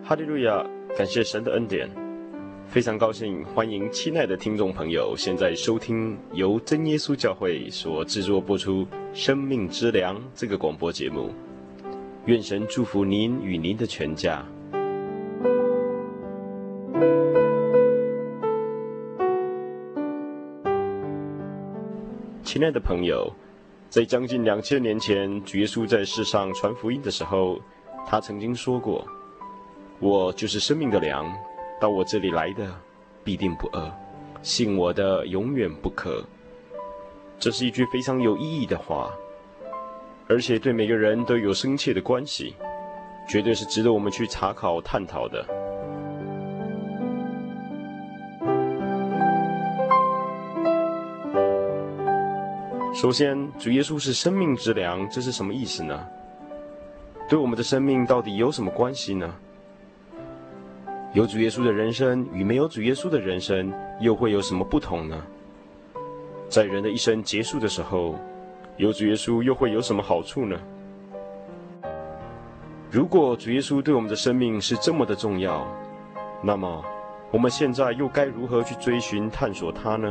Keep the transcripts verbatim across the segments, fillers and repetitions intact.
哈利路亚，感谢神的恩典。非常高兴，欢迎亲爱的听众朋友，现在收听由真耶稣教会所制作播出《生命之粮》这个广播节目。愿神祝福您与您的全家。亲爱的朋友，在将近两千年前，主耶稣在世上传福音的时候，他曾经说过：“我就是生命的粮，到我这里来的必定不饿，信我的永远不渴。”这是一句非常有意义的话，而且对每个人都有深切的关系，绝对是值得我们去查考探讨的。首先，主耶稣是生命之粮，这是什么意思呢？对我们的生命到底有什么关系呢？有主耶稣的人生与没有主耶稣的人生又会有什么不同呢？在人的一生结束的时候，有主耶稣又会有什么好处呢？如果主耶稣对我们的生命是这么的重要，那么我们现在又该如何去追寻探索他呢？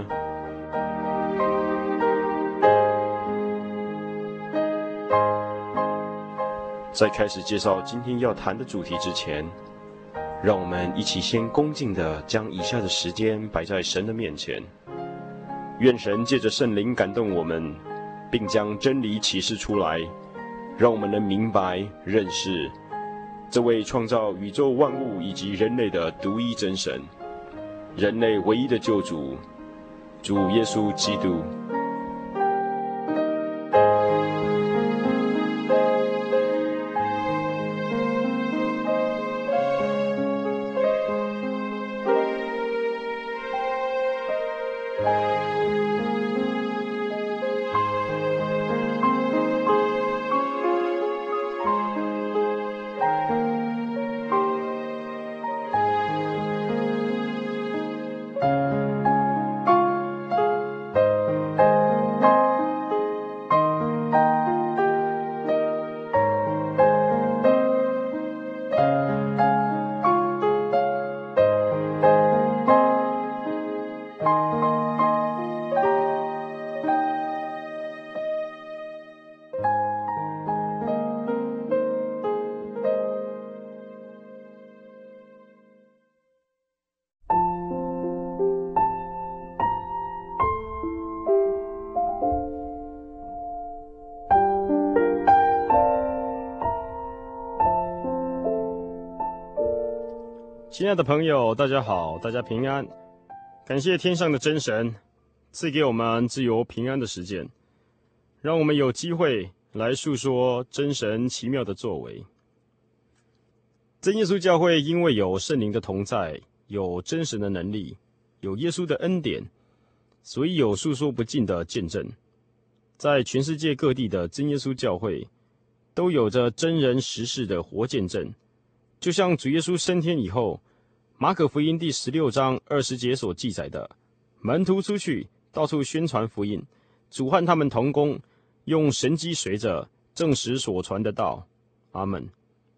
在开始介绍今天要谈的主题之前，让我们一起先恭敬地将以下的时间摆在神的面前，愿神借着圣灵感动我们，并将真理启示出来，让我们能明白认识这位创造宇宙万物以及人类的独一真神，人类唯一的救主，主耶稣基督。亲爱的朋友，大家好，大家平安。感谢天上的真神赐给我们自由平安的时间，让我们有机会来述说真神奇妙的作为。真耶稣教会因为有圣灵的同在，有真神的能力，有耶稣的恩典，所以有述说不尽的见证。在全世界各地的真耶稣教会都有着真人实事的活见证，就像主耶稣升天以后，马可福音第十六章二十节所记载的，门徒出去到处宣传福音，主和他们同工，用神机随着证实所传的道。阿们。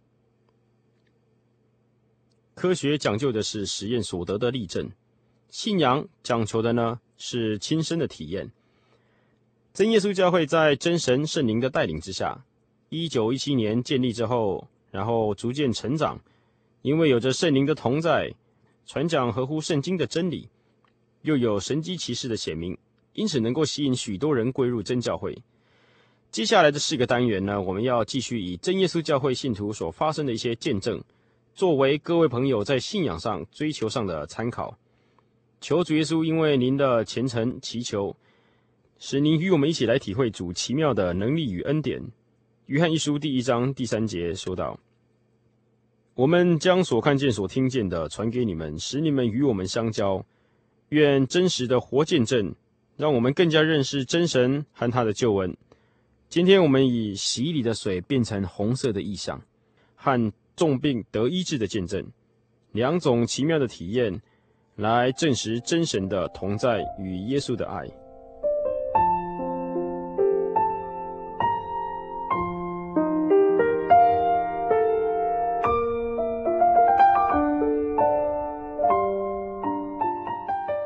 科学讲究的是实验所得的例证，信仰讲求的呢是亲身的体验。真耶稣教会在真神圣灵的带领之下，一九一七年建立之后，然后逐渐成长，因为有着圣灵的同在，传讲合乎圣经的真理，又有神迹奇事的显明，因此能够吸引许多人归入真教会。接下来的四个单元呢，我们要继续以真耶稣教会信徒所发生的一些见证，作为各位朋友在信仰上追求上的参考。求主耶稣因为您的虔诚祈求，使您与我们一起来体会主奇妙的能力与恩典。约翰一书第一章第三节说道：我们将所看见所听见的传给你们，使你们与我们相交。愿真实的活见证让我们更加认识真神和他的救恩。今天我们以洗礼的水变成红色的意象，和重病得医治的见证，两种奇妙的体验，来证实真神的同在与耶稣的爱。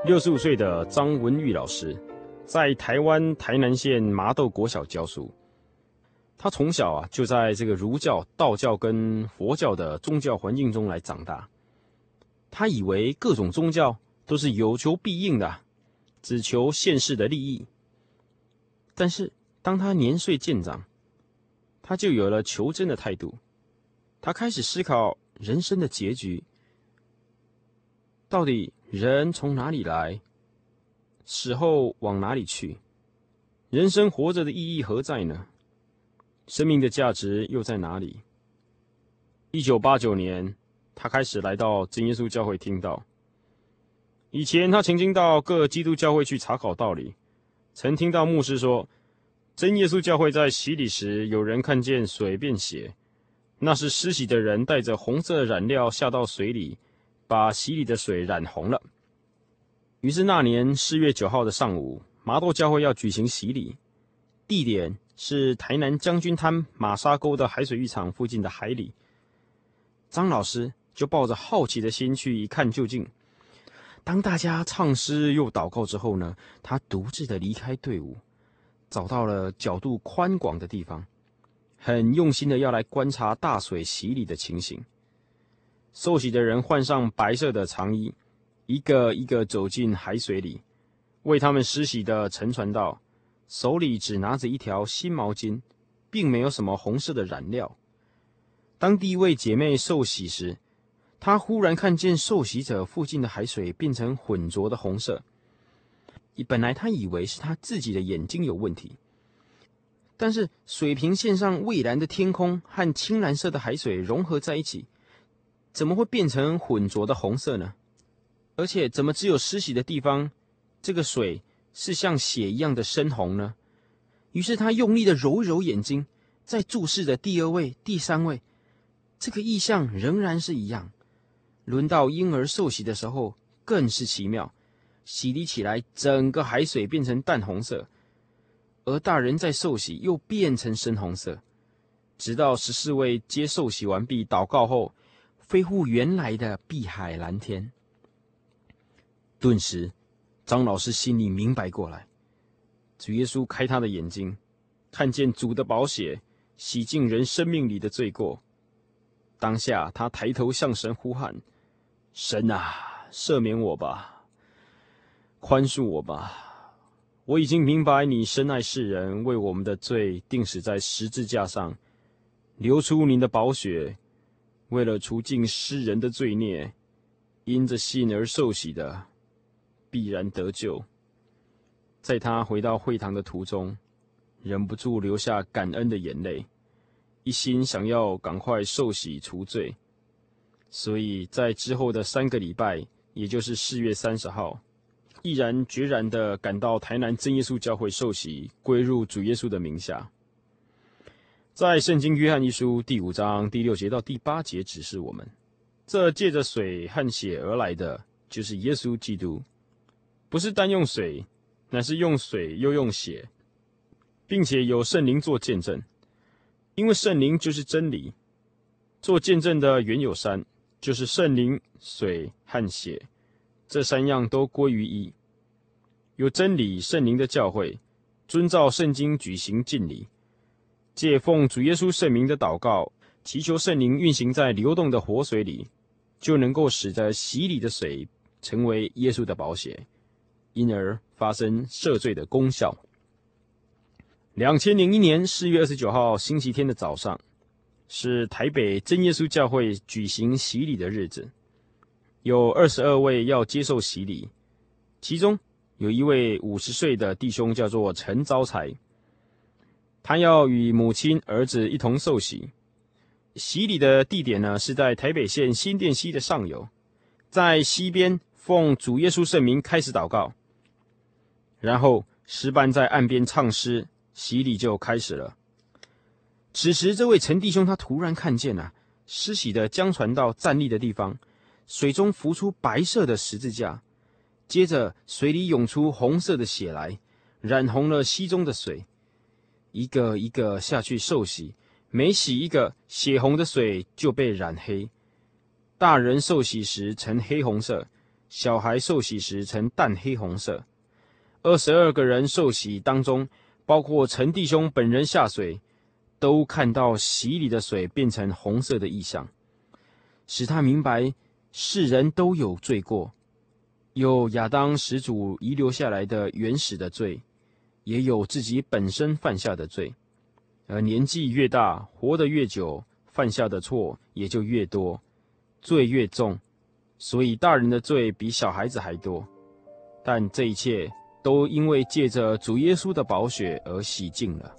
六十五岁的张文玉老师，在台湾台南县麻豆国小教书。他从小啊就在这个儒教、道教跟佛教的宗教环境中来长大。他以为各种宗教都是有求必应的，只求现世的利益。但是当他年岁渐长，他就有了求真的态度。他开始思考人生的结局，到底人从哪里来，死后往哪里去？人生活着的意义何在呢？生命的价值又在哪里？一九八九年，他开始来到真耶稣教会听道。以前他曾经到各基督教会去查考道理，曾听到牧师说，真耶稣教会在洗礼时，有人看见水变血，那是施洗的人带着红色染料下到水里，把洗礼的水染红了。于是那年四月九号的上午，麻豆教会要举行洗礼，地点是台南将军滩马沙沟的海水浴场附近的海里。张老师就抱着好奇的心去一看究竟。当大家唱诗又祷告之后呢，他独自的离开队伍，找到了角度宽广的地方，很用心的要来观察大水洗礼的情形。受洗的人换上白色的长衣，一个一个走进海水里，为他们施洗的陈传道手里只拿着一条新毛巾，并没有什么红色的染料。当第一位姐妹受洗时，她忽然看见受洗者附近的海水变成浑浊的红色。本来她以为是她自己的眼睛有问题，但是水平线上蔚蓝的天空和青蓝色的海水融合在一起，怎么会变成浑浊的红色呢？而且怎么只有施洗的地方，这个水是像血一样的深红呢？于是他用力的揉一揉眼睛，再注视着第二位、第三位，这个异象仍然是一样。轮到婴儿受洗的时候，更是奇妙，洗礼起来，整个海水变成淡红色，而大人在受洗又变成深红色。直到十四位皆受洗完毕，祷告后，恢复原来的碧海蓝天。顿时，张老师心里明白过来，主耶稣开他的眼睛，看见主的宝血洗净人生命里的罪过。当下他抬头向神呼喊，神啊，赦免我吧，宽恕我吧，我已经明白你深爱世人，为我们的罪钉死在十字架上，流出您的宝血，为了除尽世人的罪孽，因着信而受洗的必然得救。在他回到会堂的途中，忍不住流下感恩的眼泪，一心想要赶快受洗除罪。所以在之后的三个礼拜，也就是四月三十号，毅然决然地赶到台南真耶稣教会受洗，归入主耶稣的名下。在圣经约翰一书第五章第六节到第八节指示我们，这借着水和血而来的，就是耶稣基督，不是单用水，乃是用水又用血，并且有圣灵做见证。因为圣灵就是真理，做见证的原有三，就是圣灵、水和血，这三样都归于一。有真理圣灵的教会，遵照圣经举行敬礼，借奉主耶稣圣名的祷告，祈求圣灵运行在流动的活水里，就能够使得洗礼的水成为耶稣的宝血，因而发生赦罪的功效。两千零一年四月二十九号星期天的早上，是台北真耶稣教会举行洗礼的日子，有二十二位要接受洗礼，其中有一位五十岁的弟兄叫做陈招财，他要与母亲、儿子一同受洗。洗礼的地点呢，是在台北县新店溪的上游，在溪边奉主耶稣圣名开始祷告，然后诗班在岸边唱诗，洗礼就开始了。此时，这位陈弟兄他突然看见啊，施洗的江传道站立的地方，水中浮出白色的十字架，接着水里涌出红色的血来，染红了溪中的水。一个一个下去受洗，每洗一个，血红的水就被染黑。大人受洗时呈黑红色， 小孩受洗时呈淡黑红色。二十二个人受洗当中，包括陈弟兄本人下水，都看到洗礼的水变成红色的异象，使他明白世人都有罪过，有亚当始祖遗留下来的原始的罪，也有自己本身犯下的罪。而年纪越大，活得越久，犯下的错也就越多，罪越重。所以大人的罪比小孩子还多，但这一切都因为借着主耶稣的宝血而洗净了。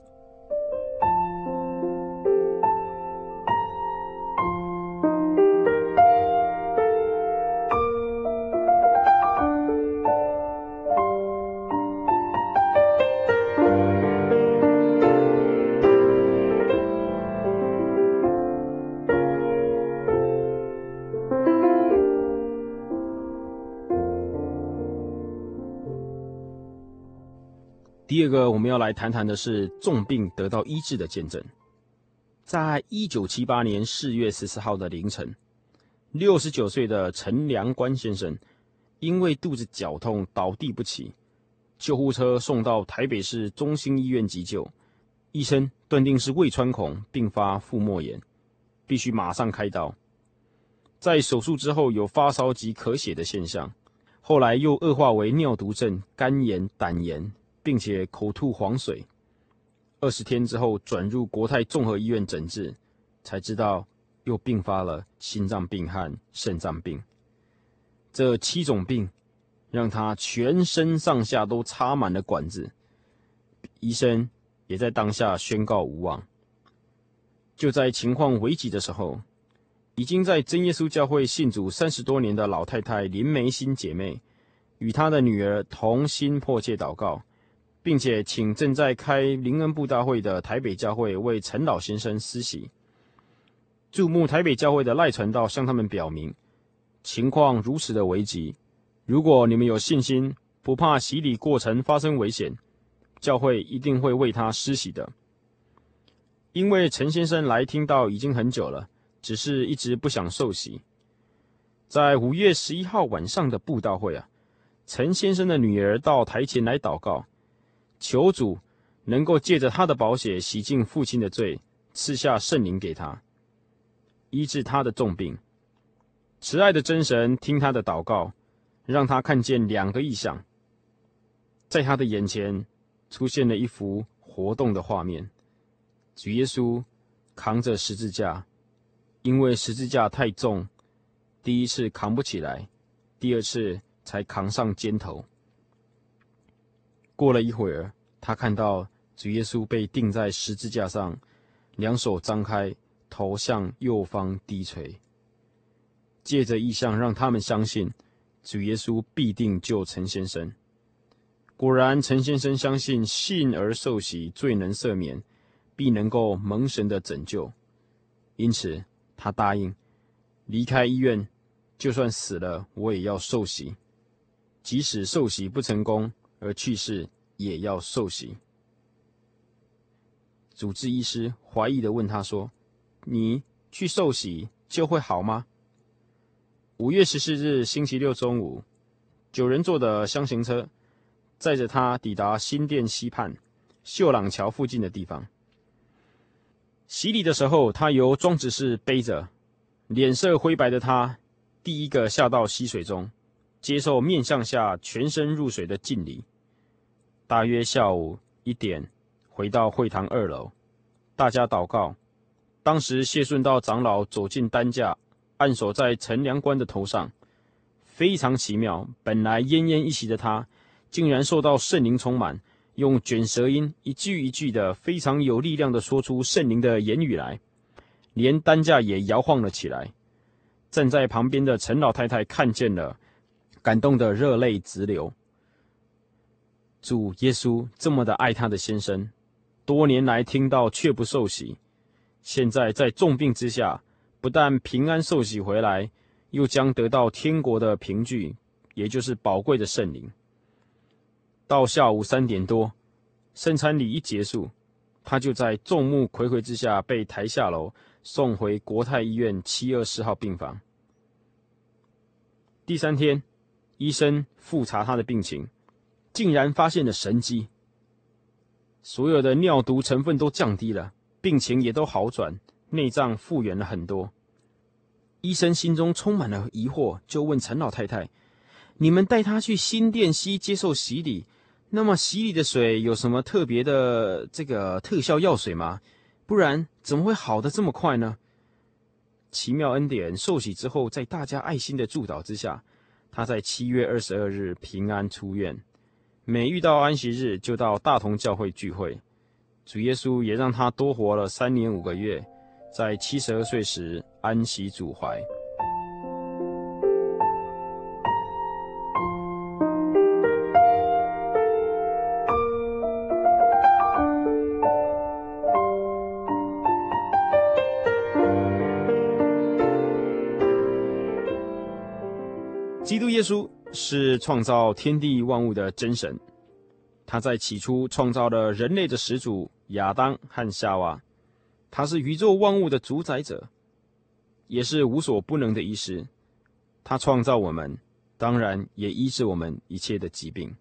第二个我们要来谈谈的是重病得到医治的见证。在一九七八年四月十四号的凌晨，六十九岁的陈良关先生因为肚子绞痛倒地不起，救护车送到台北市中心医院急救，医生断定是胃穿孔并发腹膜炎，必须马上开刀。在手术之后有发烧及咳血的现象，后来又恶化为尿毒症、肝炎、胆炎，并且口吐黄水。二十天之后转入国泰综合医院诊治，才知道又并发了心脏病和肾脏病。这七种病让他全身上下都插满了管子，医生也在当下宣告无望。就在情况危急的时候，已经在真耶稣教会信主三十多年的老太太林梅心姐妹与她的女儿同心迫切祷告，并且请正在开灵恩布道会的台北教会为陈老先生施洗。注目台北教会的赖传道向他们表明，情况如此的危急，如果你们有信心，不怕洗礼过程发生危险，教会一定会为他施洗的。因为陈先生来听到已经很久了，只是一直不想受洗。在五月十一号晚上的布道会啊，陈先生的女儿到台前来祷告，求主能够借着他的宝血洗净父亲的罪，赐下圣灵给他，医治他的重病。慈爱的真神听他的祷告，让他看见两个异象。在他的眼前出现了一幅活动的画面，主耶稣扛着十字架，因为十字架太重，第一次扛不起来，第二次才扛上肩头。过了一会儿，他看到主耶稣被钉在十字架上，两手张开，头向右方低垂。借着异象让他们相信，主耶稣必定救陈先生。果然，陈先生相信信而受洗，罪能赦免，必能够蒙神的拯救。因此，他答应离开医院，就算死了，我也要受洗。即使受洗不成功而去世，也要受洗。主治医师怀疑地问他说：“你去受洗就会好吗？”五月十四日星期六中午，九人座的厢型车载着他抵达新店西畔秀朗桥附近的地方。洗礼的时候，他由庄执事背着，脸色灰白的他第一个下到溪水中，接受面向下全身入水的浸礼。大约下午一点，回到会堂二楼，大家祷告。当时谢顺道长老走进担架，按手在陈良关的头上。非常奇妙，本来奄奄一息的他，竟然受到圣灵充满，用卷舌音一句一句的非常有力量的说出圣灵的言语来，连担架也摇晃了起来。站在旁边的陈老太太看见了，感动得热泪直流。主耶稣这么的爱他的先生，多年来听到却不受洗，现在在重病之下，不但平安受洗回来，又将得到天国的凭据，也就是宝贵的圣灵。到下午三点多，圣餐礼一结束，他就在众目睽睽之下被抬下楼，送回国泰医院七二四号病房。第三天， 医生复查他的病情，竟然发现了神迹，所有的尿毒成分都降低了，病情也都好转，内脏复原了很多。医生心中充满了疑惑，就问陈老太太：你们带他去新店溪接受洗礼，那么洗礼的水有什么特别的这个特效药水吗？不然怎么会好得这么快呢？奇妙恩典受洗之后，在大家爱心的祝祷之下，他在七月二十二日平安出院。每遇到安息日就到大同教会聚会，主耶稣也让他多活了三年五个月，在七十二岁时安息主怀。基督耶稣是创造天地万物的真神，他在起初创造了人类的始祖亚当和夏娃，他是宇宙万物的主宰者，也是无所不能的医师。他创造我们，当然也医治我们一切的疾病。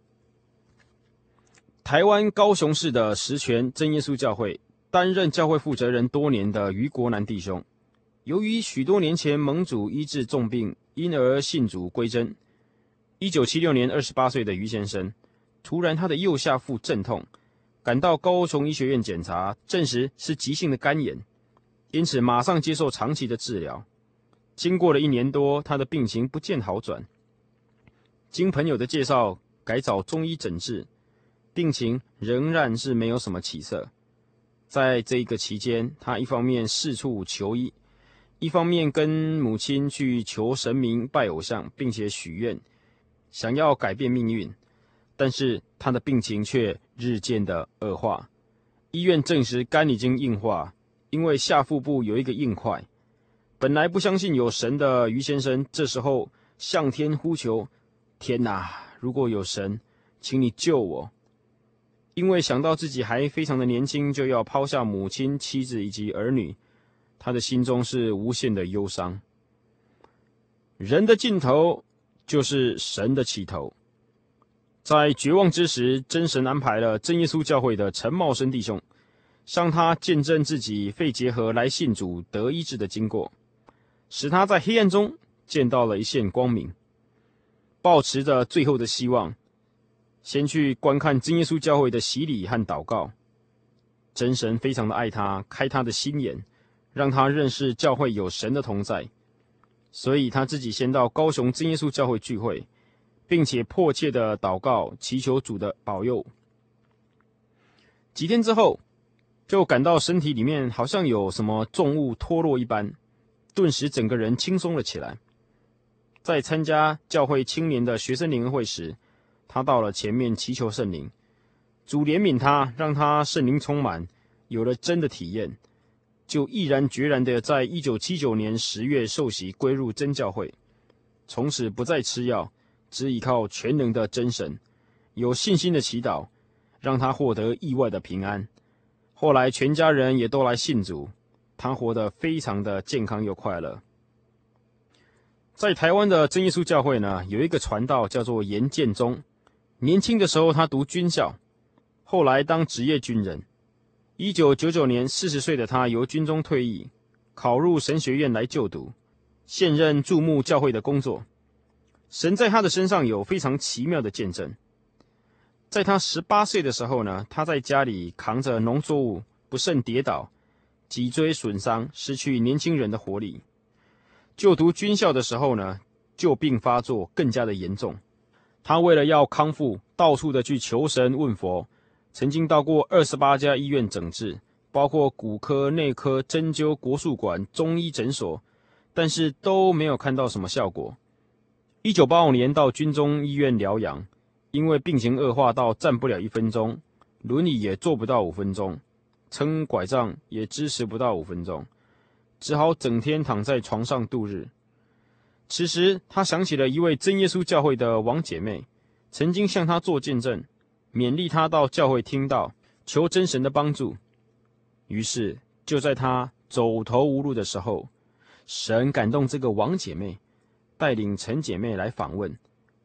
台湾高雄市的十全真耶稣教会担任教会负责人多年的于国南弟兄，由于许多年前蒙主医治重病，因而信主归真。一九七六年二十八岁的于先生，突然他的右下腹阵痛，赶到高雄医学院检查，证实是急性的肝炎，因此马上接受长期的治疗。经过了一年多，他的病情不见好转。经朋友的介绍，改找中医诊治，病情仍然是没有什么起色。在这一个期间，他一方面四处求医，一方面跟母亲去求神明拜偶像，并且许愿，想要改变命运。但是他的病情却日渐的恶化，医院证实肝已经硬化，因为下腹部有一个硬块。本来不相信有神的于先生，这时候向天呼求：天哪，如果有神，请你救我。因为想到自己还非常的年轻，就要抛下母亲、妻子以及儿女，他的心中是无限的忧伤。人的尽头就是神的起头。在绝望之时，真神安排了真耶稣教会的陈茂生弟兄，向他见证自己肺结核来信主得医治的经过，使他在黑暗中见到了一线光明。抱持着最后的希望，先去观看真耶稣教会的洗礼和祷告。真神非常的爱他，开他的心眼，让他认识教会有神的同在，所以他自己先到高雄真耶稣教会聚会，并且迫切的祷告，祈求主的保佑。几天之后，就感到身体里面好像有什么重物脱落一般，顿时整个人轻松了起来。在参加教会青年的学生联合会时，他到了前面祈求圣灵，主怜悯他，让他圣灵充满，有了真的体验，就毅然决然的在一九七九年十月受洗归入真教会，从此不再吃药，只依靠全能的真神，有信心的祈祷，让他获得意外的平安。后来全家人也都来信主，他活得非常的健康又快乐。在台湾的真耶稣教会呢，有一个传道叫做严建中，年轻的时候他读军校，后来当职业军人。一九九九年四十岁的他由军中退役，考入神学院来就读，现任注目教会的工作。神在他的身上有非常奇妙的见证。在他十八岁的时候呢，他在家里扛着农作物，不慎跌倒，脊椎损伤，失去年轻人的活力。就读军校的时候呢，旧病发作更加的严重。他为了要康复，到处的去求神问佛，曾经到过二十八家医院诊治，包括骨科、内科、针灸、国术馆、中医诊所，但是都没有看到什么效果。一九八五年到军中医院疗养，因为病情恶化到站不了一分钟，轮椅也坐不到五分钟，撑拐杖也支持不到五分钟，只好整天躺在床上度日。此时他想起了一位真耶稣教会的王姐妹，曾经向他做见证，勉励他到教会听道，求真神的帮助。于是就在他走投无路的时候，神感动这个王姐妹，带领陈姐妹来访问，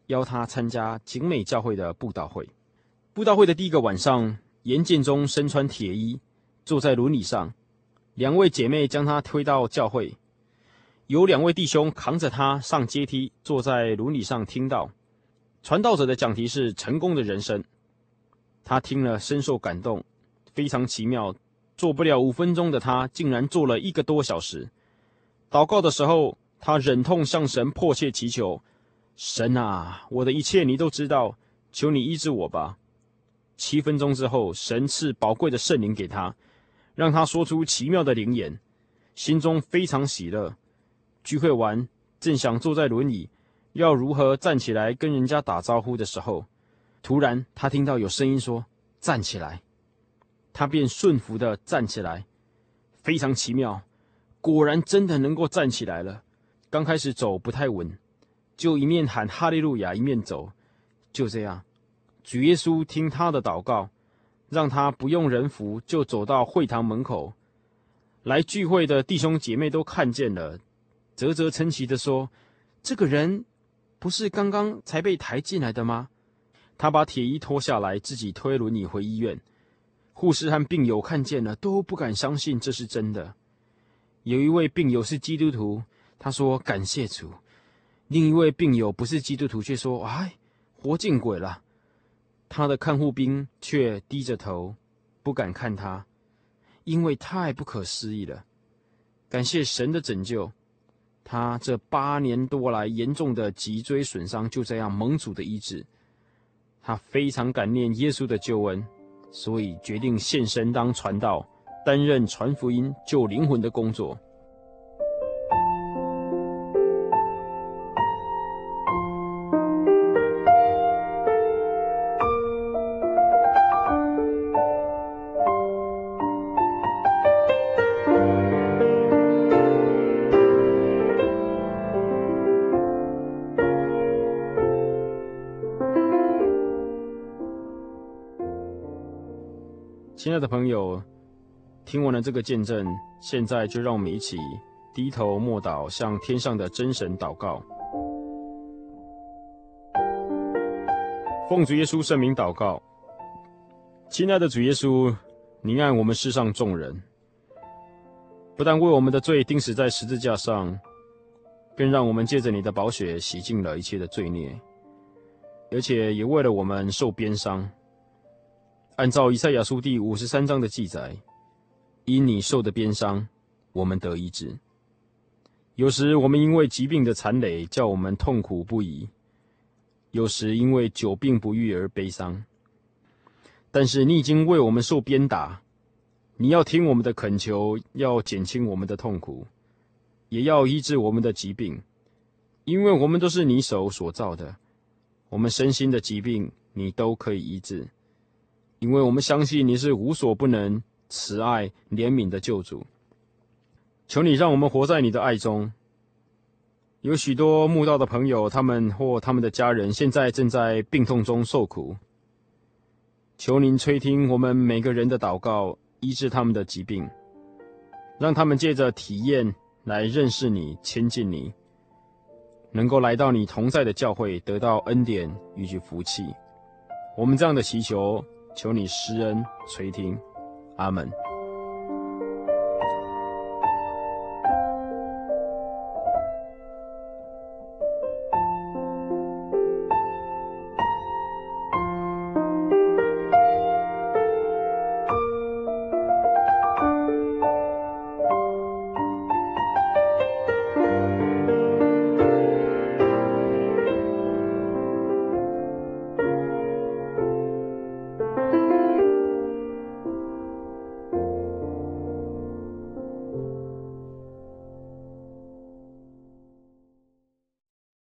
邀他参加景美教会的布道会。布道会的第一个晚上，严建中身穿铁衣，坐在轮椅上，两位姐妹将他推到教会，有两位弟兄扛着他上阶梯，坐在轮椅上听道。传道者的讲题是成功的人生，他听了深受感动，非常奇妙，做不了五分钟的他竟然做了一个多小时。祷告的时候，他忍痛向神迫切祈求，神啊，我的一切你都知道，求你医治我吧。七分钟之后，神赐宝贵的圣灵给他，让他说出奇妙的灵言，心中非常喜乐。聚会完，正想坐在轮椅，要如何站起来跟人家打招呼的时候，突然他听到有声音说，站起来。他便顺服地站起来，非常奇妙，果然真的能够站起来了。刚开始走不太稳，就一面喊哈利路亚一面走。就这样，主耶稣听他的祷告，让他不用人扶就走到会堂门口。来聚会的弟兄姐妹都看见了，啧啧称奇地说，这个人不是刚刚才被抬进来的吗？他把铁衣脱下来，自己推轮椅回医院。护士和病友看见了，都不敢相信这是真的。有一位病友是基督徒，他说感谢主；另一位病友不是基督徒，却说哎，活见鬼了。他的看护兵却低着头，不敢看他，因为太不可思议了。感谢神的拯救，他这八年多来严重的脊椎损伤就这样蒙主的医治。他非常感念耶稣的救恩，所以决定献身当传道，担任传福音、救灵魂的工作。亲爱的朋友，听完了这个见证，现在就让我们一起低头默祷，向天上的真神祷告。奉主耶稣圣名祷告，亲爱的主耶稣，你爱我们世上众人，不但为我们的罪钉死在十字架上，更让我们借着你的宝血洗净了一切的罪孽，而且也为了我们受鞭伤。按照以赛亚书第五十三章的记载，因你受的鞭伤，我们得医治。有时我们因为疾病的残累，叫我们痛苦不已；有时因为久病不愈而悲伤。但是你已经为我们受鞭打，你要听我们的恳求，要减轻我们的痛苦，也要医治我们的疾病，因为我们都是你手所造的，我们身心的疾病你都可以医治。因为我们相信你是无所不能、慈爱怜悯的救主。求你让我们活在你的爱中。有许多慕道的朋友，他们或他们的家人现在正在病痛中受苦，求您垂听我们每个人的祷告，医治他们的疾病，让他们借着体验来认识你、亲近你，能够来到你同在的教会，得到恩典与其福气。我们这样的祈求，求你施恩垂听，阿们。